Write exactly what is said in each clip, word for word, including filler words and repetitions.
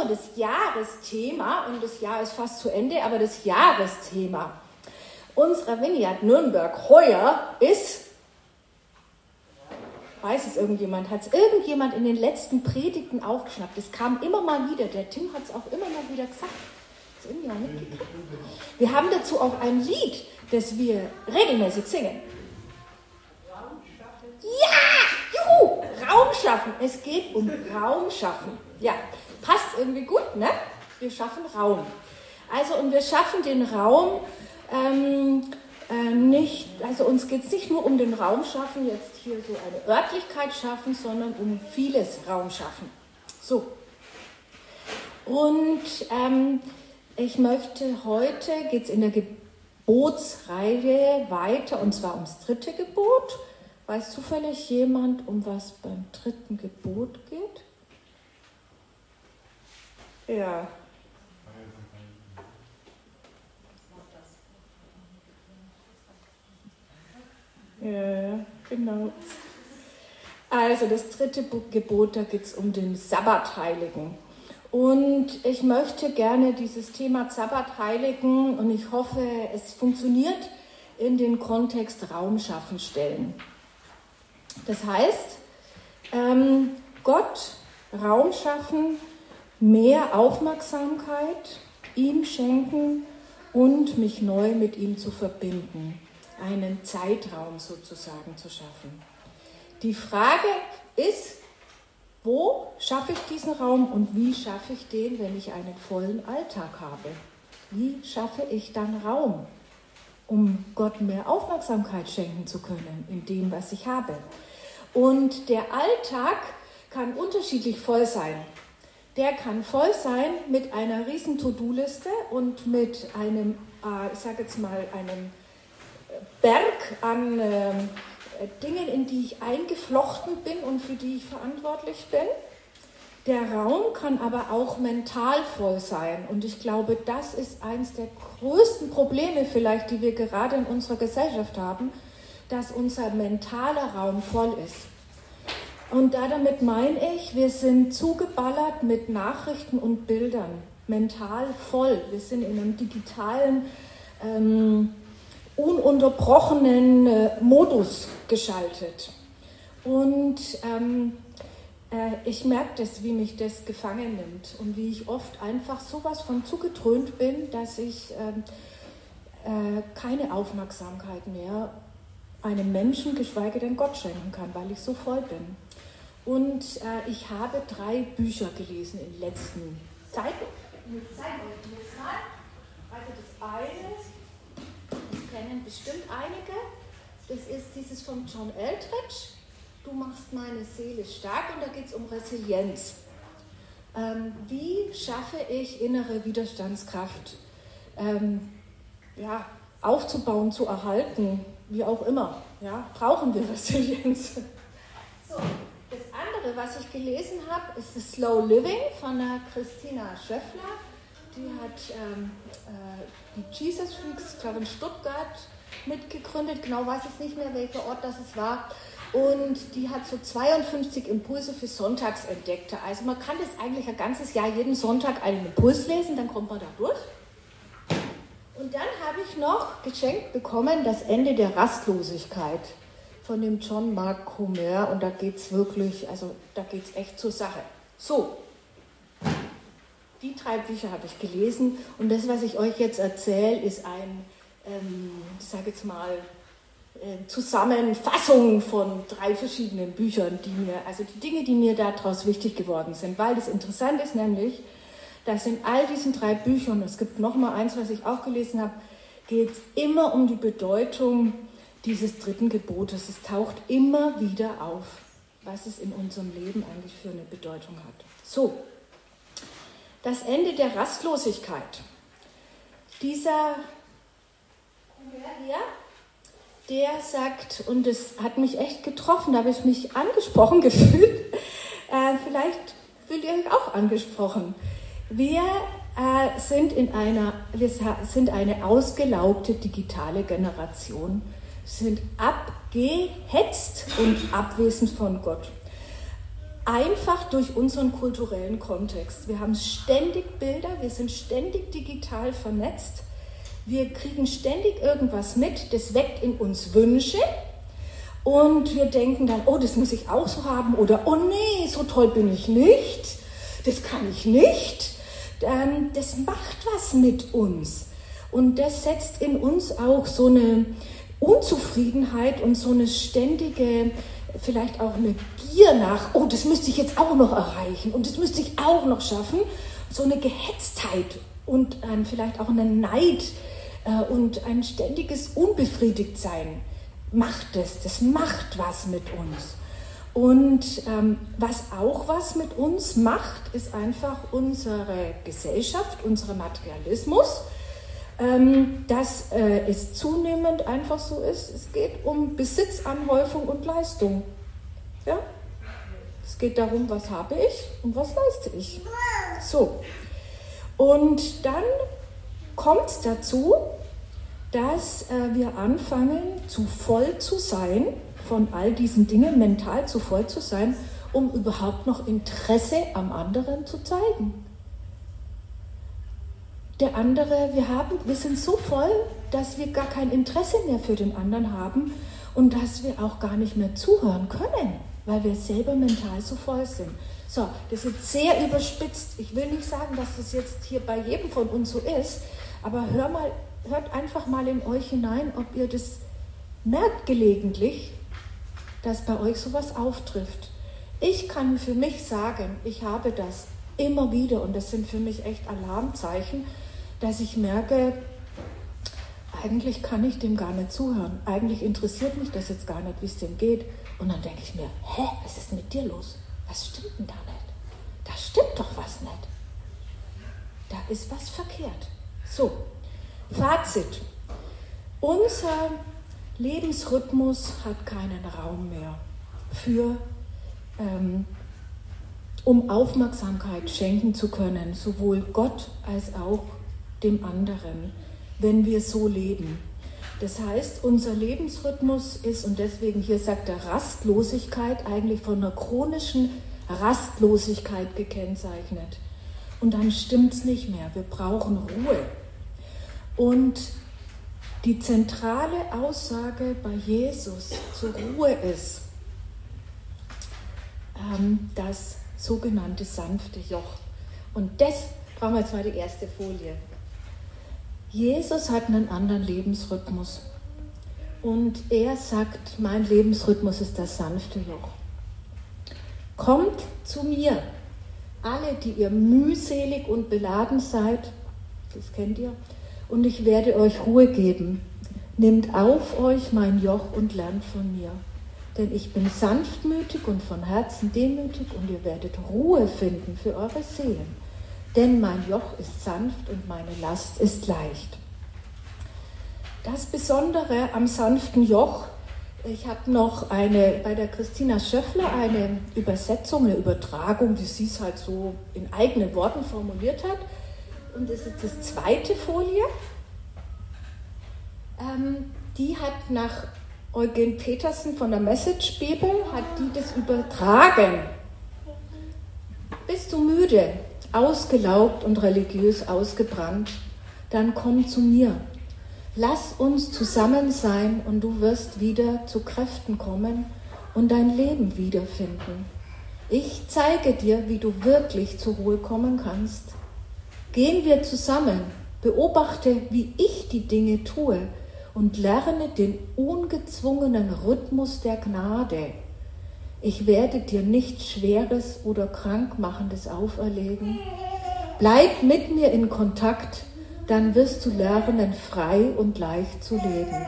so das Jahresthema, und das Jahr ist fast zu Ende, aber das Jahresthema unserer Vineyard Nürnberg heuer ist, weiß es irgendjemand, hat es irgendjemand in den letzten Predigten aufgeschnappt? Das kam immer mal wieder, der Tim hat es auch immer mal wieder gesagt. Hat es irgendjemand mitgekriegt? Wir haben dazu auch ein Lied, das wir regelmäßig singen. Ja, juhu, Raum schaffen. Es geht um Raum schaffen. Ja, passt irgendwie gut, ne? Wir schaffen Raum. Also, und wir schaffen den Raum ähm, äh, nicht, also uns geht es nicht nur um den Raum schaffen, jetzt hier so eine Örtlichkeit schaffen, sondern um vieles Raum schaffen. So. Und ähm, ich möchte heute, geht es in der Gebotsreihe weiter, und zwar ums dritte Gebot. Weiß zufällig jemand, um was beim dritten Gebot geht? Ja. Ja, genau. Also das dritte Gebot, da geht es um den Sabbat heiligen. Und ich möchte gerne dieses Thema Sabbat heiligen, und ich hoffe, es funktioniert, in den Kontext Raum schaffen stellen. Das heißt, ähm, Gott Raum schaffen, mehr Aufmerksamkeit ihm schenken und mich neu mit ihm zu verbinden. Einen Zeitraum sozusagen zu schaffen. Die Frage ist, wo schaffe ich diesen Raum und wie schaffe ich den, wenn ich einen vollen Alltag habe? Wie schaffe ich dann Raum, um Gott mehr Aufmerksamkeit schenken zu können in dem, was ich habe? Und der Alltag kann unterschiedlich voll sein. Der kann voll sein mit einer riesen To-Do-Liste und mit einem, äh, ich sage jetzt mal, einem Berg an äh, Dingen, in die ich eingeflochten bin und für die ich verantwortlich bin. Der Raum kann aber auch mental voll sein. Und ich glaube, das ist eines der größten Probleme vielleicht, die wir gerade in unserer Gesellschaft haben, dass unser mentaler Raum voll ist. Und da damit meine ich, wir sind zugeballert mit Nachrichten und Bildern, mental voll. Wir sind in einem digitalen, ähm, ununterbrochenen äh, Modus geschaltet. Und ähm, äh, ich merke das, wie mich das gefangen nimmt und wie ich oft einfach sowas von zugetrönt bin, dass ich äh, äh, keine Aufmerksamkeit mehr einem Menschen, geschweige denn Gott schenken kann, weil ich so voll bin. Und äh, ich habe drei Bücher gelesen in der letzten Zeit. Ich zeige euch jetzt mal. Also das eine, das kennen bestimmt einige, das ist dieses von John Eldredge, Du machst meine Seele stark, und da geht es um Resilienz. Ähm, wie schaffe ich innere Widerstandskraft ähm, ja, aufzubauen, zu erhalten, wie auch immer. Ja, brauchen wir Resilienz. So. Das andere, was ich gelesen habe, ist das Slow Living von der Christina Schöffler. Die hat ähm, äh, die Jesus Freaks, glaube ich, in Stuttgart mitgegründet. Genau weiß ich nicht mehr, welcher Ort das es war. Und die hat so zweiundfünfzig Impulse für Sonntagsentdeckte. Also man kann das eigentlich ein ganzes Jahr jeden Sonntag einen Impuls lesen, dann kommt man da durch. Und dann habe ich noch geschenkt bekommen das Ende der Rastlosigkeit von dem John Mark Comer, und da geht es wirklich, also da geht es echt zur Sache. So, die drei Bücher habe ich gelesen, und das, was ich euch jetzt erzähle, ist ein, ähm, ich sage jetzt mal, äh, Zusammenfassung von drei verschiedenen Büchern, die mir, also die Dinge, die mir daraus wichtig geworden sind, weil das interessant ist nämlich, dass in all diesen drei Büchern, es gibt noch mal eins, was ich auch gelesen habe, geht es immer um die Bedeutung dieses dritten Gebotes. Es taucht immer wieder auf, was es in unserem Leben eigentlich für eine Bedeutung hat. So, das Ende der Rastlosigkeit. Dieser hier, der sagt, und das hat mich echt getroffen, da habe ich mich angesprochen gefühlt, äh, vielleicht fühlt ihr euch auch angesprochen. Wir äh, sind in einer, wir sind eine ausgelaugte digitale Generation, sind abgehetzt und abwesend von Gott. einfach durch unseren kulturellen Kontext. Wir haben ständig Bilder, wir sind ständig digital vernetzt, wir kriegen ständig irgendwas mit, das weckt in uns Wünsche und wir denken dann, oh, das muss ich auch so haben oder oh nee, so toll bin ich nicht, das kann ich nicht. Das macht was mit uns und das setzt in uns auch so eine Unzufriedenheit und so eine ständige, vielleicht auch eine Gier nach, oh, das müsste ich jetzt auch noch erreichen und das müsste ich auch noch schaffen. So eine Gehetztheit und ähm, vielleicht auch einen Neid äh, und ein ständiges Unbefriedigtsein macht es. Das macht was mit uns. Und ähm, was auch was mit uns macht, ist einfach unsere Gesellschaft, unser Materialismus, ähm, dass äh, es zunehmend einfach so ist, es geht um Besitzanhäufung und Leistung. Ja? Es geht darum, was habe ich und was leiste ich. So. Und dann kommt es dazu, dass äh, wir anfangen, zu voll zu sein, von all diesen Dingen mental zu voll zu sein, um überhaupt noch Interesse am anderen zu zeigen. Der andere, wir haben, wir sind so voll, dass wir gar kein Interesse mehr für den anderen haben und dass wir auch gar nicht mehr zuhören können, weil wir selber mental so voll sind. So, das ist jetzt sehr überspitzt. Ich will nicht sagen, dass das jetzt hier bei jedem von uns so ist, aber hör mal, hört einfach mal in euch hinein, ob ihr das merkt gelegentlich, dass bei euch sowas auftrifft. Ich kann für mich sagen, ich habe das immer wieder und das sind für mich echt Alarmzeichen, dass ich merke, eigentlich kann ich dem gar nicht zuhören. Eigentlich interessiert mich das jetzt gar nicht, wie es dem geht. Und dann denke ich mir, hä, was ist mit dir los? Was stimmt denn da nicht? Da stimmt doch was nicht. Da ist was verkehrt. So, Fazit. Unser Lebensrhythmus hat keinen Raum mehr für, ähm, um Aufmerksamkeit schenken zu können, sowohl Gott als auch dem anderen, wenn wir so leben. Das heißt, unser Lebensrhythmus ist, und deswegen hier sagt er Rastlosigkeit, eigentlich von einer chronischen Rastlosigkeit gekennzeichnet. Und dann stimmt es nicht mehr. Wir brauchen Ruhe. Und die zentrale Aussage bei Jesus zur Ruhe ist ähm, das sogenannte sanfte Joch. Und das brauchen wir jetzt mal die erste Folie. Jesus hat einen anderen Lebensrhythmus. Und er sagt, mein Lebensrhythmus ist das sanfte Joch. Kommt zu mir, alle, die ihr mühselig und beladen seid, das kennt ihr, und ich werde euch Ruhe geben. Nehmt auf euch mein Joch und lernt von mir. Denn ich bin sanftmütig und von Herzen demütig und ihr werdet Ruhe finden für eure Seelen. Denn mein Joch ist sanft und meine Last ist leicht. Das Besondere am sanften Joch, ich habe noch eine, bei der Christina Schöffler eine Übersetzung, eine Übertragung, wie sie es halt so in eigenen Worten formuliert hat. Und das ist das zweite Folie. Ähm, die hat nach Eugen Petersen von der Message-Bibel, hat die das übertragen. Bist du müde, ausgelaugt und religiös ausgebrannt, dann komm zu mir. Lass uns zusammen sein und du wirst wieder zu Kräften kommen und dein Leben wiederfinden. Ich zeige dir, wie du wirklich zur Ruhe kommen kannst. Gehen wir zusammen, beobachte, wie ich die Dinge tue und lerne den ungezwungenen Rhythmus der Gnade. Ich werde dir nichts Schweres oder Krankmachendes auferlegen. Bleib mit mir in Kontakt, dann wirst du lernen, frei und leicht zu leben.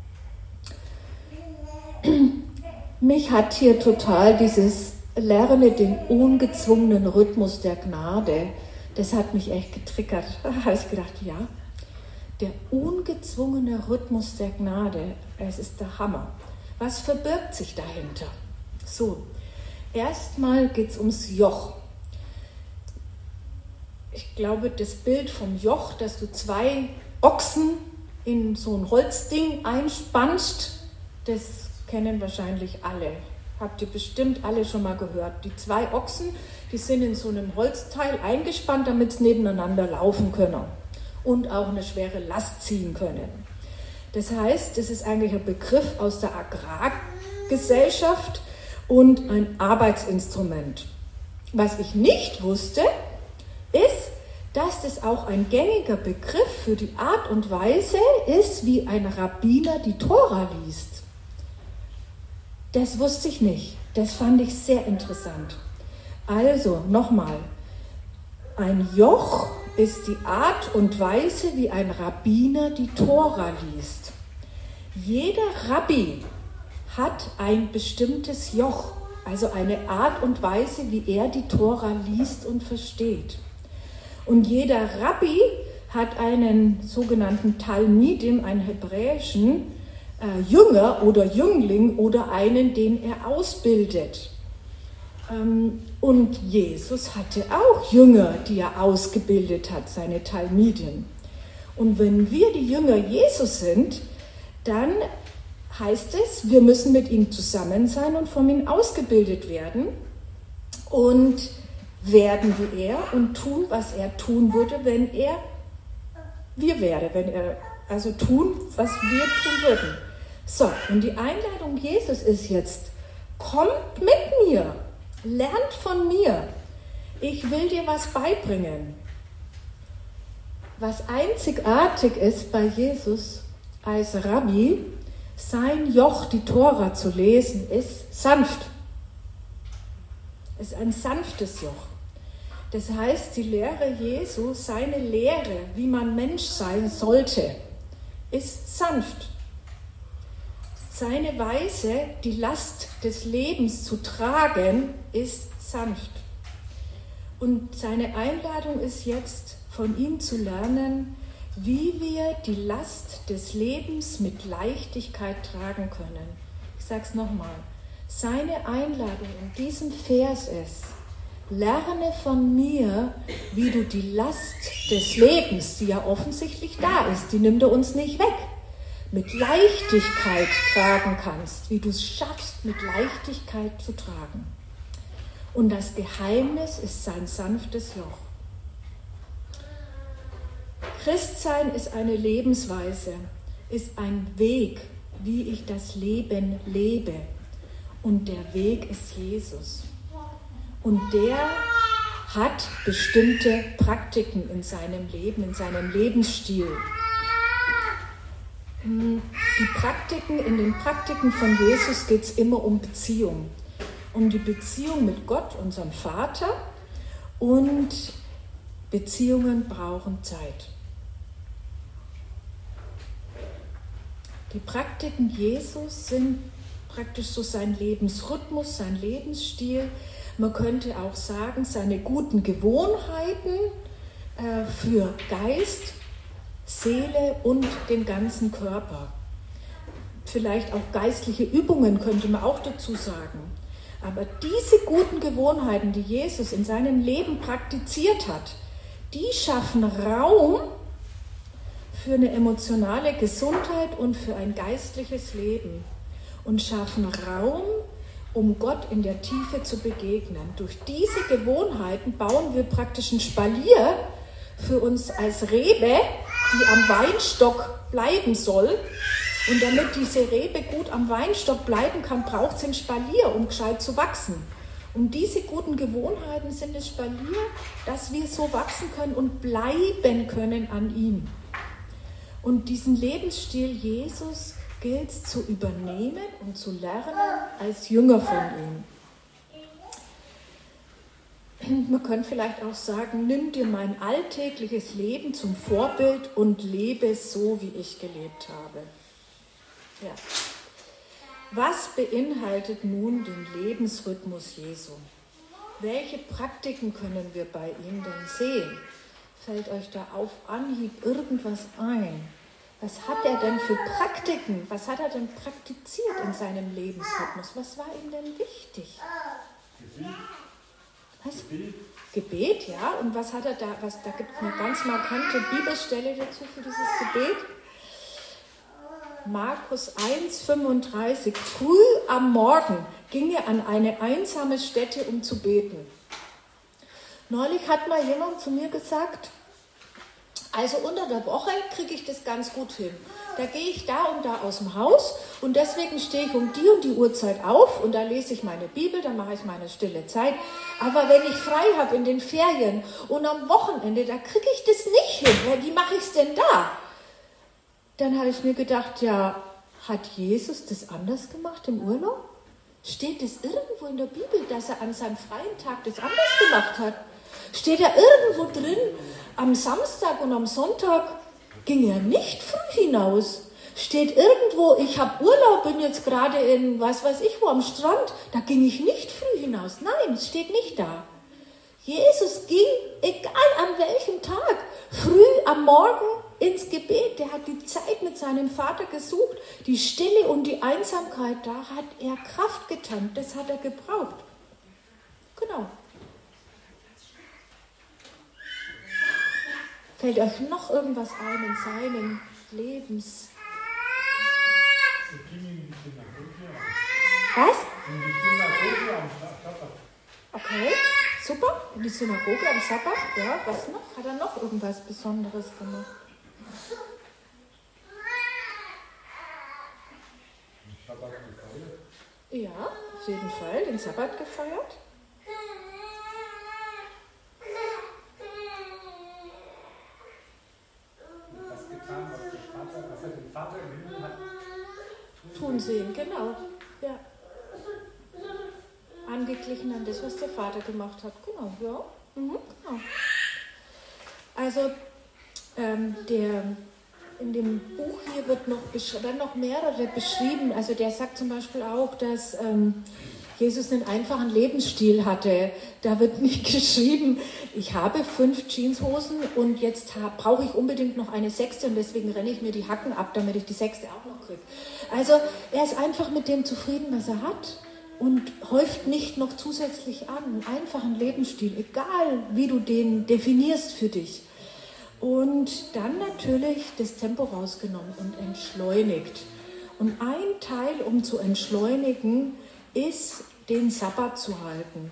Mich hat hier total dieses Lerne den ungezwungenen Rhythmus der Gnade, das hat mich echt getriggert. Da habe ich gedacht, ja, der ungezwungene Rhythmus der Gnade, es ist der Hammer. Was verbirgt sich dahinter? So, erstmal geht es ums Joch. Ich glaube, das Bild vom Joch, dass du zwei Ochsen in so ein Holzding einspannst, das kennen wahrscheinlich alle. Habt ihr bestimmt alle schon mal gehört. Die zwei Ochsen, die sind in so einem Holzteil eingespannt, damit sie nebeneinander laufen können und auch eine schwere Last ziehen können. Das heißt, das ist eigentlich ein Begriff aus der Agrargesellschaft und ein Arbeitsinstrument. Was ich nicht wusste, ist, dass das auch ein gängiger Begriff für die Art und Weise ist, wie ein Rabbiner die Tora liest. Das wusste ich nicht. Das fand ich sehr interessant. Also, nochmal. Ein Joch ist die Art und Weise, wie ein Rabbiner die Tora liest. Jeder Rabbi hat ein bestimmtes Joch, also eine Art und Weise, wie er die Tora liest und versteht. Und jeder Rabbi hat einen sogenannten Talmidim, einen hebräischen äh, Jünger oder Jüngling oder einen, den er ausbildet. Ähm, und Jesus hatte auch Jünger, die er ausgebildet hat, seine Talmidim. Und wenn wir die Jünger Jesus sind, dann heißt es, wir müssen mit ihm zusammen sein und von ihm ausgebildet werden und werden wie er und tun, was er tun würde, wenn er wir wäre, wenn er also tun, was wir tun würden. So, und die Einladung Jesus ist jetzt, kommt mit mir, lernt von mir, ich will dir was beibringen. Was einzigartig ist bei Jesus als Rabbi, sein Joch, die Tora zu lesen, ist sanft. Es ist ein sanftes Joch. Das heißt, die Lehre Jesu, seine Lehre, wie man Mensch sein sollte, ist sanft. Seine Weise, die Last des Lebens zu tragen, ist sanft. Und seine Einladung ist jetzt, von ihm zu lernen, wie wir die Last des Lebens mit Leichtigkeit tragen können. Ich sage es nochmal. Seine Einladung in diesem Vers ist, lerne von mir, wie du die Last des Lebens, die ja offensichtlich da ist, die nimmt er uns nicht weg, mit Leichtigkeit tragen kannst, wie du es schaffst, mit Leichtigkeit zu tragen. Und das Geheimnis ist sein sanftes Joch. Christsein ist eine Lebensweise, ist ein Weg, wie ich das Leben lebe. Und der Weg ist Jesus. Und der hat bestimmte Praktiken in seinem Leben, in seinem Lebensstil. Die Praktiken, in den Praktiken von Jesus geht es immer um Beziehung. Um die Beziehung mit Gott, unserem Vater. Und Beziehungen brauchen Zeit. Die Praktiken Jesus sind praktisch so sein Lebensrhythmus, sein Lebensstil. Man könnte auch sagen, seine guten Gewohnheiten äh, für Geist, Seele und den ganzen Körper. Vielleicht auch geistliche Übungen könnte man auch dazu sagen. Aber diese guten Gewohnheiten, die Jesus in seinem Leben praktiziert hat, die schaffen Raum für eine emotionale Gesundheit und für ein geistliches Leben und schaffen Raum, um Gott in der Tiefe zu begegnen. Durch diese Gewohnheiten bauen wir praktisch ein Spalier für uns als Rebe, die am Weinstock bleiben soll. Und damit diese Rebe gut am Weinstock bleiben kann, braucht sie ein Spalier, um gescheit zu wachsen. Und diese guten Gewohnheiten sind das Spalier, dass wir so wachsen können und bleiben können an ihm. Und diesen Lebensstil Jesus gilt es zu übernehmen und zu lernen als Jünger von ihm. Man könnte vielleicht auch sagen, nimm dir mein alltägliches Leben zum Vorbild und lebe so, wie ich gelebt habe. Ja. Was beinhaltet nun den Lebensrhythmus Jesu? Welche Praktiken können wir bei ihm denn sehen? Fällt euch da auf Anhieb irgendwas ein? Was hat er denn für Praktiken? Was hat er denn praktiziert in seinem Lebensrhythmus? Was war ihm denn wichtig? Gebet. Was? Gebet. Gebet, ja. Und was hat er da? Was, da gibt es eine ganz markante Bibelstelle dazu für dieses Gebet. Markus eins fünfunddreißig. Früh am Morgen ging er an eine einsame Stätte, um zu beten. Neulich hat mal jemand zu mir gesagt, also unter der Woche kriege ich das ganz gut hin. Da gehe ich da und da aus dem Haus und deswegen stehe ich um die und die Uhrzeit auf und da lese ich meine Bibel, da mache ich meine stille Zeit. Aber wenn ich frei habe in den Ferien und am Wochenende, da kriege ich das nicht hin. Weil wie mache ich es denn da? Dann habe ich mir gedacht, ja, hat Jesus das anders gemacht im Urlaub? Steht das irgendwo in der Bibel, dass er an seinem freien Tag das anders gemacht hat? Steht da irgendwo drin, am Samstag und am Sonntag ging er nicht früh hinaus? Steht irgendwo, ich habe Urlaub, bin jetzt gerade in, was weiß ich wo, am Strand, da ging ich nicht früh hinaus. Nein, es steht nicht da. Jesus ging, egal an welchem Tag, früh am Morgen ins Gebet. Der hat die Zeit mit seinem Vater gesucht. Die Stille und die Einsamkeit, da hat er Kraft getankt. Das hat er gebraucht. Genau. Fällt euch noch irgendwas ein in seinen Lebens? Was? In die Synagoge am Sabbat. Okay, super. In die Synagoge am Sabbat. Ja, was noch? Hat er noch irgendwas Besonderes gemacht? Den Sabbat gefeiert. Ja, auf jeden Fall. Den Sabbat gefeiert. Das getan, was der Vater, was er den Vater im Himmel hat Tun sehen, genau. Ja. Angeglichen an das, was der Vater gemacht hat. Genau, ja. Mhm, genau. Also, ähm, der, in dem Buch hier wird noch besch- werden noch mehrere beschrieben. Also der sagt zum Beispiel auch, dass ähm, Jesus einen einfachen Lebensstil hatte. Da wird nicht geschrieben, ich habe fünf Jeanshosen und jetzt brauche ich unbedingt noch eine sechste und deswegen renne ich mir die Hacken ab, damit ich die sechste auch noch kriege. Also er ist einfach mit dem zufrieden, was er hat und häuft nicht noch zusätzlich an. Einen einfachen Lebensstil, egal wie du den definierst für dich. Und dann natürlich das Tempo rausgenommen und entschleunigt. Und ein Teil, um zu entschleunigen, ist, den Sabbat zu halten.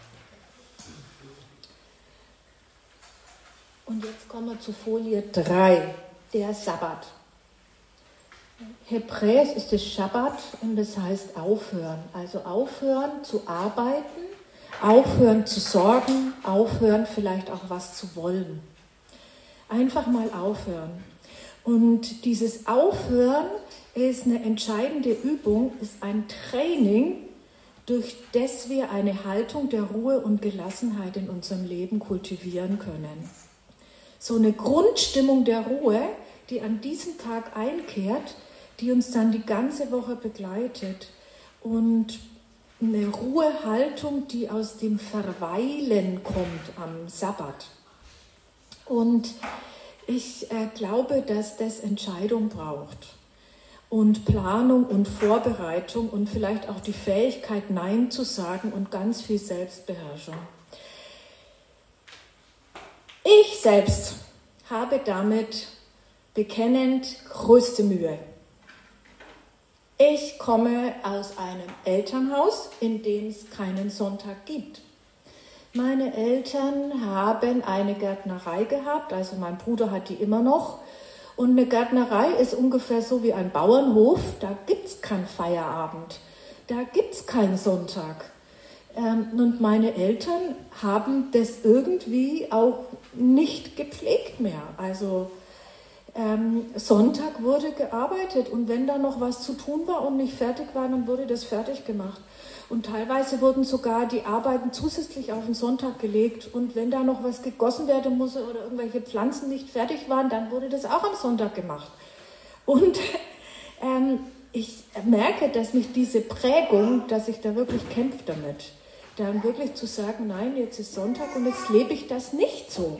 Und jetzt kommen wir zu Folie drei, der Sabbat. Hebräisch ist es Schabbat und das heißt aufhören. Also aufhören zu arbeiten, aufhören zu sorgen, aufhören vielleicht auch was zu wollen. Einfach mal aufhören. Und dieses Aufhören ist eine entscheidende Übung, ist ein Training, durch das wir eine Haltung der Ruhe und Gelassenheit in unserem Leben kultivieren können. So eine Grundstimmung der Ruhe, die an diesem Tag einkehrt, die uns dann die ganze Woche begleitet. Und eine Ruhehaltung, die aus dem Verweilen kommt am Sabbat. Und ich äh, glaube, dass das Entscheidung braucht. Und Planung und Vorbereitung und vielleicht auch die Fähigkeit, Nein zu sagen und ganz viel Selbstbeherrschung. Ich selbst habe damit bekennend größte Mühe. Ich komme aus einem Elternhaus, in dem es keinen Sonntag gibt. Meine Eltern haben eine Gärtnerei gehabt, also mein Bruder hat die immer noch. Und eine Gärtnerei ist ungefähr so wie ein Bauernhof, da gibt es keinen Feierabend, da gibt es keinen Sonntag. Ähm, und meine Eltern haben das irgendwie auch nicht gepflegt mehr. Also ähm, Sonntag wurde gearbeitet und wenn da noch was zu tun war und nicht fertig war, dann wurde das fertig gemacht. Und teilweise wurden sogar die Arbeiten zusätzlich auf den Sonntag gelegt. Und wenn da noch was gegossen werden musste oder irgendwelche Pflanzen nicht fertig waren, dann wurde das auch am Sonntag gemacht. Und ähm, ich merke, dass mich diese Prägung, dass ich da wirklich kämpfe damit, dann wirklich zu sagen, nein, jetzt ist Sonntag und jetzt lebe ich das nicht so.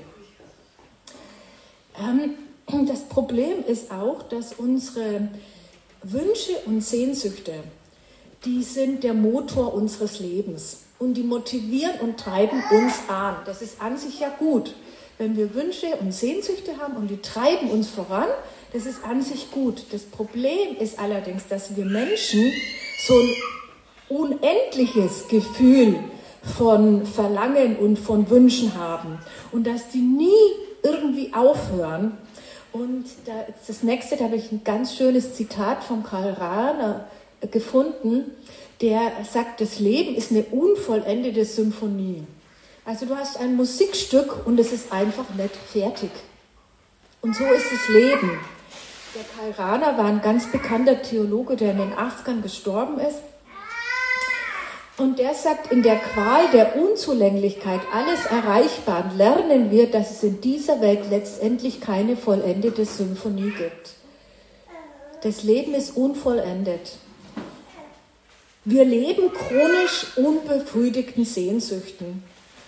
Ähm, das Problem ist auch, dass unsere Wünsche und Sehnsüchte, die sind der Motor unseres Lebens und die motivieren und treiben uns an. Das ist an sich ja gut. Wenn wir Wünsche und Sehnsüchte haben und die treiben uns voran, das ist an sich gut. Das Problem ist allerdings, dass wir Menschen so ein unendliches Gefühl von Verlangen und von Wünschen haben und dass die nie irgendwie aufhören. Und da, das nächste, da habe ich ein ganz schönes Zitat von Karl Rahner gefunden, der sagt, das Leben ist eine unvollendete Symphonie. Also du hast ein Musikstück und es ist einfach nicht fertig. Und so ist das Leben. Der Karl Rahner war ein ganz bekannter Theologe, der in den achtzigern gestorben ist. Und der sagt, in der Qual der Unzulänglichkeit alles Erreichbaren lernen wir, dass es in dieser Welt letztendlich keine vollendete Symphonie gibt. Das Leben ist unvollendet. Wir leben chronisch unbefriedigten Sehnsüchten.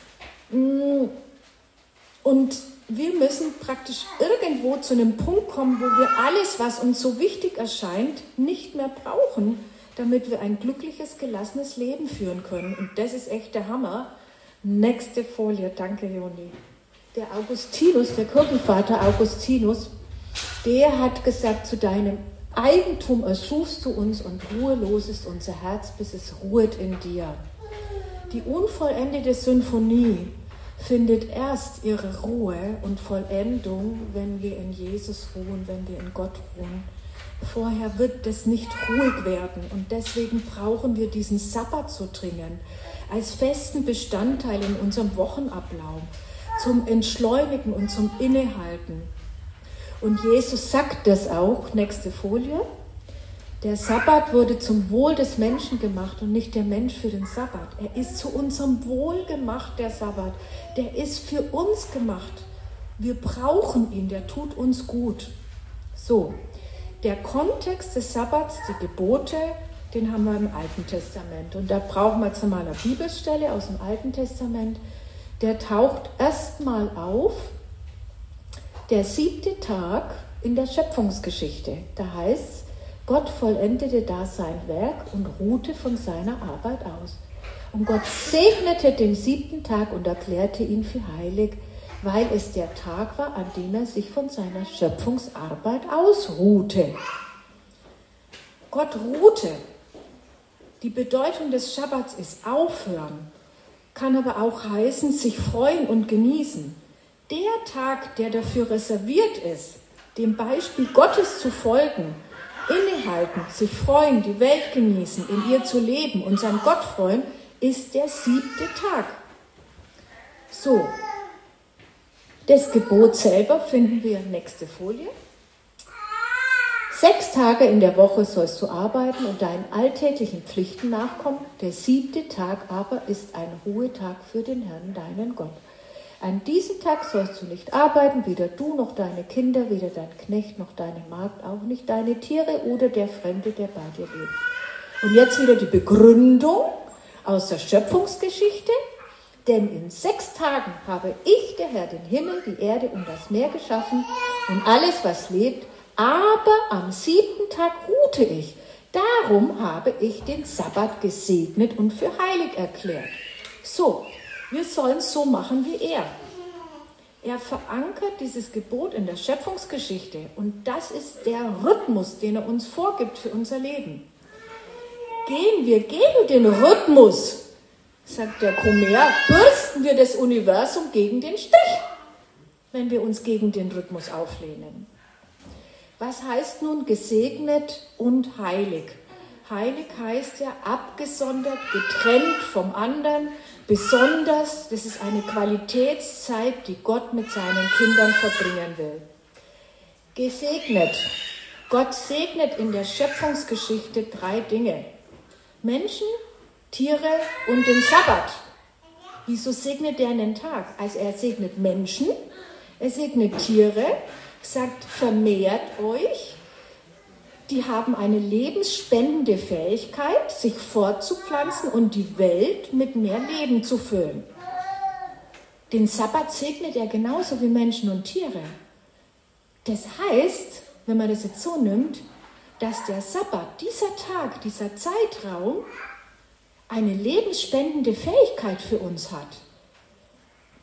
Und wir müssen praktisch irgendwo zu einem Punkt kommen, wo wir alles, was uns so wichtig erscheint, nicht mehr brauchen, damit wir ein glückliches, gelassenes Leben führen können. Und das ist echt der Hammer. Nächste Folie, danke Joni. Der Augustinus, der Kirchenvater Augustinus, der hat gesagt, zu deinem Eigentum erschufst du uns und ruhelos ist unser Herz, bis es ruhet in dir. Die unvollendete Symphonie findet erst ihre Ruhe und Vollendung, wenn wir in Jesus ruhen, wenn wir in Gott ruhen. Vorher wird das nicht ruhig werden und deswegen brauchen wir diesen Sabbat so dringend als festen Bestandteil in unserem Wochenablauf zum Entschleunigen und zum Innehalten. Und Jesus sagt das auch, nächste Folie, der Sabbat wurde zum Wohl des Menschen gemacht und nicht der Mensch für den Sabbat. Er ist zu unserem Wohl gemacht, der Sabbat. Der ist für uns gemacht. Wir brauchen ihn, der tut uns gut. So. Der Kontext des Sabbats, die Gebote, den haben wir im Alten Testament. Und da brauchen wir jetzt mal eine Bibelstelle aus dem Alten Testament. Der taucht erstmal auf, der siebte Tag in der Schöpfungsgeschichte. Da heißt es, Gott vollendete da sein Werk und ruhte von seiner Arbeit aus. Und Gott segnete den siebten Tag und erklärte ihn für heilig, weil es der Tag war, an dem er sich von seiner Schöpfungsarbeit ausruhte. Gott ruhte. Die Bedeutung des Schabbats ist aufhören, kann aber auch heißen, sich freuen und genießen. Der Tag, der dafür reserviert ist, dem Beispiel Gottes zu folgen, innehalten, sich freuen, die Welt genießen, in ihr zu leben, uns an Gott freuen, ist der siebte Tag. So. Das Gebot selber finden wir, nächste Folie. Sechs Tage in der Woche sollst du arbeiten und deinen alltäglichen Pflichten nachkommen. Der siebte Tag aber ist ein Ruhetag für den Herrn, deinen Gott. An diesem Tag sollst du nicht arbeiten, weder du noch deine Kinder, weder dein Knecht noch deine Magd, auch nicht deine Tiere oder der Fremde, der bei dir lebt. Und jetzt wieder die Begründung aus der Schöpfungsgeschichte. Denn in sechs Tagen habe ich, der Herr, den Himmel, die Erde und das Meer geschaffen und alles, was lebt. Aber am siebten Tag ruhte ich. Darum habe ich den Sabbat gesegnet und für heilig erklärt. So, wir sollen es so machen wie er. Er verankert dieses Gebot in der Schöpfungsgeschichte. Und das ist der Rhythmus, den er uns vorgibt für unser Leben. Gehen wir gegen den Rhythmus, sagt der Homer, bürsten wir das Universum gegen den Strich, wenn wir uns gegen den Rhythmus auflehnen. Was heißt nun gesegnet und heilig? Heilig heißt ja abgesondert, getrennt vom anderen, besonders. Das ist eine Qualitätszeit, die Gott mit seinen Kindern verbringen will. Gesegnet. Gott segnet in der Schöpfungsgeschichte drei Dinge. Menschen, Tiere und den Sabbat. Wieso segnet er einen Tag? Also er segnet Menschen, er segnet Tiere, sagt, vermehrt euch. Die haben eine lebensspendende Fähigkeit, sich fortzupflanzen und die Welt mit mehr Leben zu füllen. Den Sabbat segnet er genauso wie Menschen und Tiere. Das heißt, wenn man das jetzt so nimmt, dass der Sabbat, dieser Tag, dieser Zeitraum, eine lebensspendende Fähigkeit für uns hat.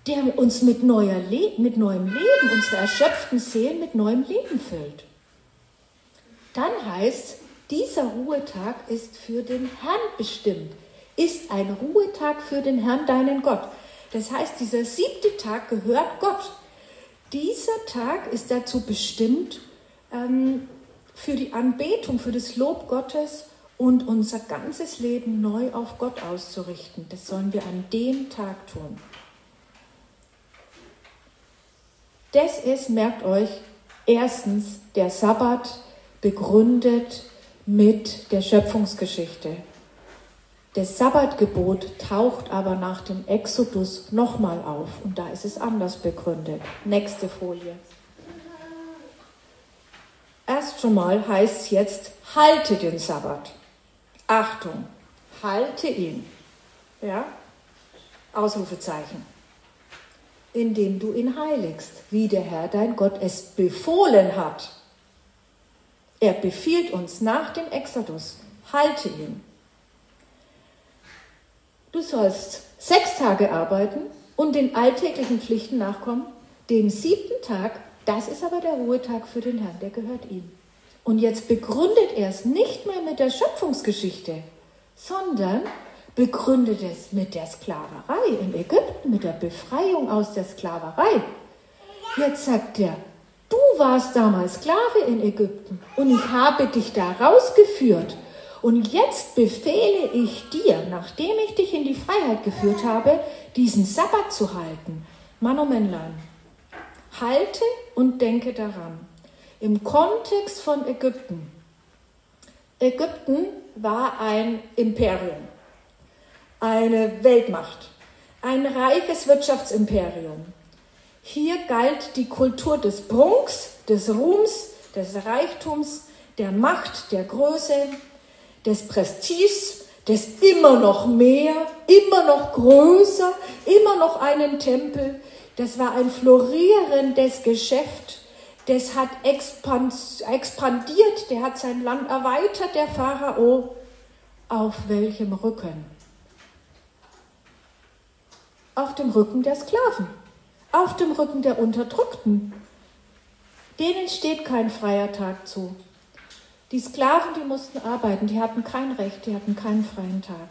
der uns mit, neuer Le- mit neuem Leben, unsere erschöpften Seelen mit neuem Leben füllt. Dann heißt, dieser Ruhetag ist für den Herrn bestimmt, ist ein Ruhetag für den Herrn, deinen Gott. Das heißt, dieser siebte Tag gehört Gott. Dieser Tag ist dazu bestimmt, ähm, für die Anbetung, für das Lob Gottes und unser ganzes Leben neu auf Gott auszurichten. Das sollen wir an dem Tag tun. Das ist, merkt euch, erstens der Sabbat begründet mit der Schöpfungsgeschichte. Das Sabbatgebot taucht aber nach dem Exodus nochmal auf und da ist es anders begründet. Nächste Folie. Erst schon mal heißt es jetzt, halte den Sabbat. Achtung, halte ihn. Ja? Ausrufezeichen. Indem du ihn heiligst, wie der Herr dein Gott es befohlen hat. Er befiehlt uns nach dem Exodus, halte ihn. Du sollst sechs Tage arbeiten und den alltäglichen Pflichten nachkommen. Den siebten Tag, das ist aber der Ruhetag für den Herrn, der gehört ihm. Und jetzt begründet er es nicht mehr mit der Schöpfungsgeschichte, sondern begründet es mit der Sklaverei in Ägypten, mit der Befreiung aus der Sklaverei. Jetzt sagt er, du warst damals Sklave in Ägypten und ich habe dich da rausgeführt. Und jetzt befehle ich dir, nachdem ich dich in die Freiheit geführt habe, diesen Sabbat zu halten. Mann und Männlein, halte und denke daran. Im Kontext von Ägypten. Ägypten war ein Imperium, eine Weltmacht, ein reiches Wirtschaftsimperium. Hier galt die Kultur des Prunks, des Ruhms, des Reichtums, der Macht, der Größe, des Prestiges, des immer noch mehr, immer noch größer, immer noch einen Tempel. Das war ein florierendes Geschäft. Das hat expandiert, der hat sein Land erweitert, der Pharao. Auf welchem Rücken? Auf dem Rücken der Sklaven, auf dem Rücken der Unterdrückten. Denen steht kein freier Tag zu. Die Sklaven, die mussten arbeiten, die hatten kein Recht, die hatten keinen freien Tag.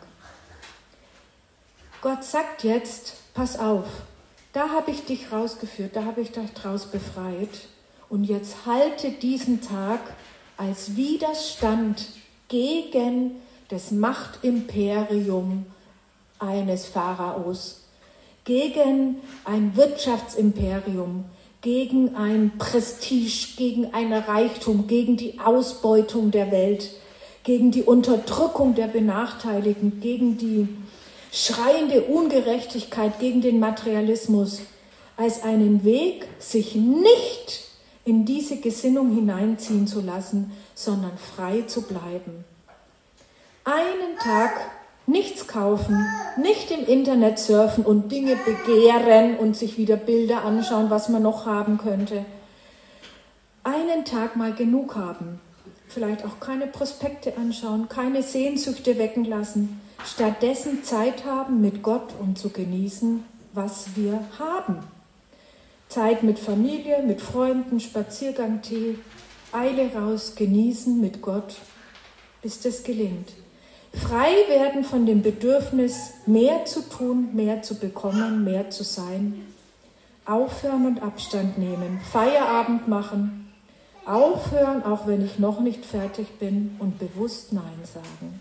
Gott sagt jetzt, pass auf, da habe ich dich rausgeführt, da habe ich dich draus befreit. Und jetzt halte diesen Tag als Widerstand gegen das Machtimperium eines Pharaos, gegen ein Wirtschaftsimperium, gegen ein Prestige, gegen ein Reichtum, gegen die Ausbeutung der Welt, gegen die Unterdrückung der Benachteiligten, gegen die schreiende Ungerechtigkeit, gegen den Materialismus, als einen Weg, sich nicht in diese Gesinnung hineinziehen zu lassen, sondern frei zu bleiben. Einen Tag nichts kaufen, nicht im Internet surfen und Dinge begehren und sich wieder Bilder anschauen, was man noch haben könnte. Einen Tag mal genug haben, vielleicht auch keine Prospekte anschauen, keine Sehnsüchte wecken lassen, stattdessen Zeit haben mit Gott und zu genießen, was wir haben. Zeit mit Familie, mit Freunden, Spaziergang, Tee, Eile raus, genießen mit Gott, bis das gelingt. Frei werden von dem Bedürfnis, mehr zu tun, mehr zu bekommen, mehr zu sein. Aufhören und Abstand nehmen, Feierabend machen, aufhören, auch wenn ich noch nicht fertig bin und bewusst Nein sagen.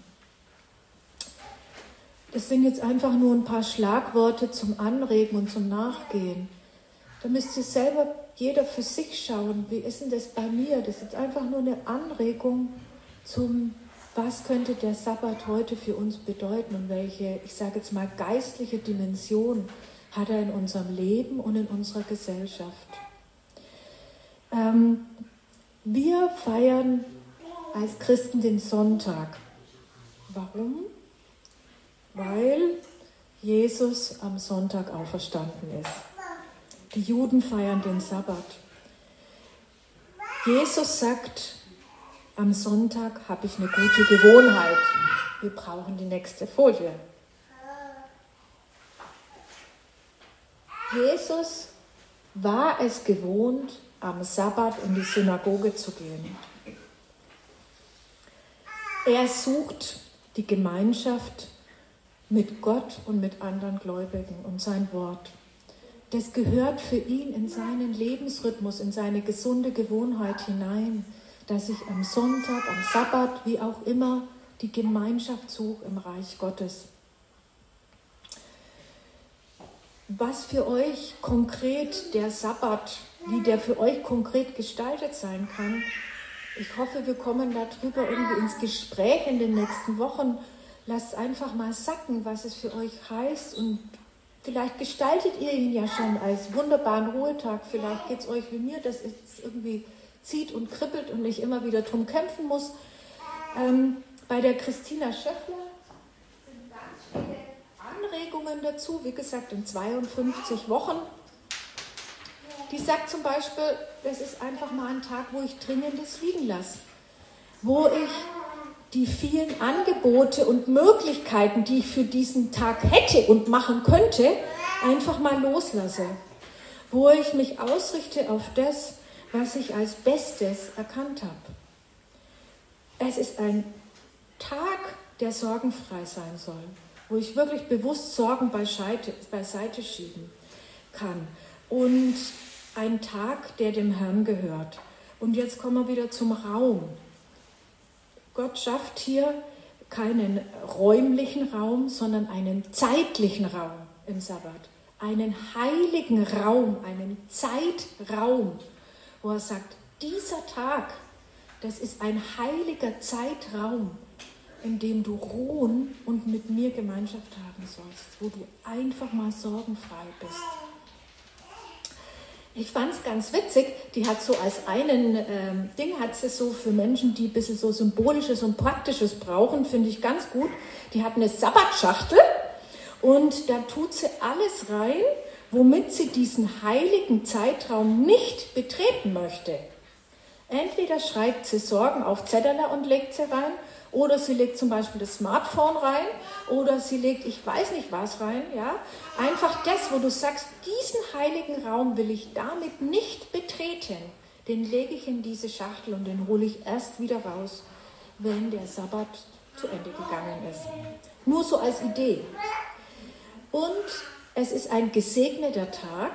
Das sind jetzt einfach nur ein paar Schlagworte zum Anregen und zum Nachgehen. Da müsst ihr selber jeder für sich schauen, wie ist denn das bei mir? Das ist jetzt einfach nur eine Anregung zum, was könnte der Sabbat heute für uns bedeuten und welche, ich sage jetzt mal, geistliche Dimension hat er in unserem Leben und in unserer Gesellschaft. Ähm, wir feiern als Christen den Sonntag. Warum? Weil Jesus am Sonntag auferstanden ist. Die Juden feiern den Sabbat. Jesus sagt, am Sonntag habe ich eine gute Gewohnheit. Wir brauchen die nächste Folie. Jesus war es gewohnt, am Sabbat in die Synagoge zu gehen. Er sucht die Gemeinschaft mit Gott und mit anderen Gläubigen und sein Wort. Das gehört für ihn in seinen Lebensrhythmus, in seine gesunde Gewohnheit hinein, dass ich am Sonntag, am Sabbat, wie auch immer, die Gemeinschaft suche im Reich Gottes. Was für euch konkret der Sabbat, wie der für euch konkret gestaltet sein kann, ich hoffe, wir kommen darüber irgendwie ins Gespräch in den nächsten Wochen. Lasst einfach mal sacken, was es für euch heißt, und vielleicht gestaltet ihr ihn ja schon als wunderbaren Ruhetag. Vielleicht geht es euch wie mir, dass es irgendwie zieht und kribbelt und ich immer wieder drum kämpfen muss. Ähm, bei der Christina Schöffler sind ganz viele Anregungen dazu, wie gesagt, in zweiundfünfzig Wochen. Die sagt zum Beispiel, das ist einfach mal ein Tag, wo ich Dringendes liegen lasse, wo ich die vielen Angebote und Möglichkeiten, die ich für diesen Tag hätte und machen könnte, einfach mal loslasse, wo ich mich ausrichte auf das, was ich als Bestes erkannt habe. Es ist ein Tag, der sorgenfrei sein soll, wo ich wirklich bewusst Sorgen beiseite, beiseite schieben kann, und ein Tag, der dem Herrn gehört. Und jetzt kommen wir wieder zum Raum. Gott schafft hier keinen räumlichen Raum, sondern einen zeitlichen Raum im Sabbat. Einen heiligen Raum, einen Zeitraum, wo er sagt, dieser Tag, das ist ein heiliger Zeitraum, in dem du ruhen und mit mir Gemeinschaft haben sollst, wo du einfach mal sorgenfrei bist. Ich fand es ganz witzig, die hat so als einen ähm, Ding, hat sie so für Menschen, die ein bisschen so Symbolisches und Praktisches brauchen, finde ich ganz gut. Die hat eine Sabbatschachtel und da tut sie alles rein, womit sie diesen heiligen Zeitraum nicht betreten möchte. Entweder schreibt sie Sorgen auf Zetteler und legt sie rein, oder sie legt zum Beispiel das Smartphone rein, oder sie legt, ich weiß nicht was rein, ja. Einfach das, wo du sagst, diesen heiligen Raum will ich damit nicht betreten, den lege ich in diese Schachtel und den hole ich erst wieder raus, wenn der Sabbat zu Ende gegangen ist. Nur so als Idee. Und es ist ein gesegneter Tag.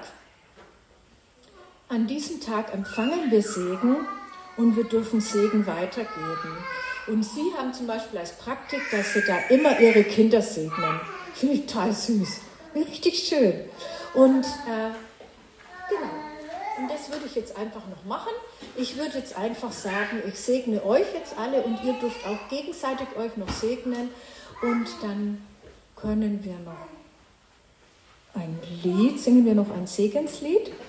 An diesem Tag empfangen wir Segen und wir dürfen Segen weitergeben. Und Sie haben zum Beispiel als Praktik, dass Sie da immer Ihre Kinder segnen. Finde ich total süß. Richtig schön. Und äh, genau. Und das würde ich jetzt einfach noch machen. Ich würde jetzt einfach sagen, ich segne euch jetzt alle und ihr dürft auch gegenseitig euch noch segnen. Und dann können wir noch ein Lied, singen wir noch ein Segenslied.